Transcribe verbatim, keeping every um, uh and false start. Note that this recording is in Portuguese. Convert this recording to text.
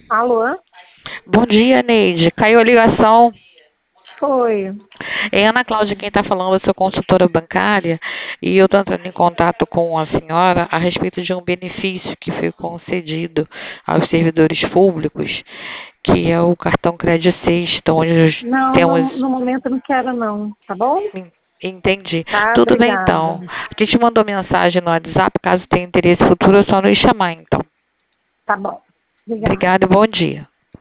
Alô? Bom dia, Neide. Caiu a ligação. Foi. É Ana Cláudia quem está falando, eu sou consultora bancária e eu estou entrando em contato com a senhora a respeito de um benefício que foi concedido aos servidores públicos, que é o cartão Crédito Sexta, onde nós Não, temos... no, no momento não quero não, tá bom? Entendi. Tá, Tudo bem, obrigada. então. A gente mandou mensagem no WhatsApp, caso tenha interesse futuro, é só nos chamar, então. Tá bom. Obrigada. Obrigada e bom dia.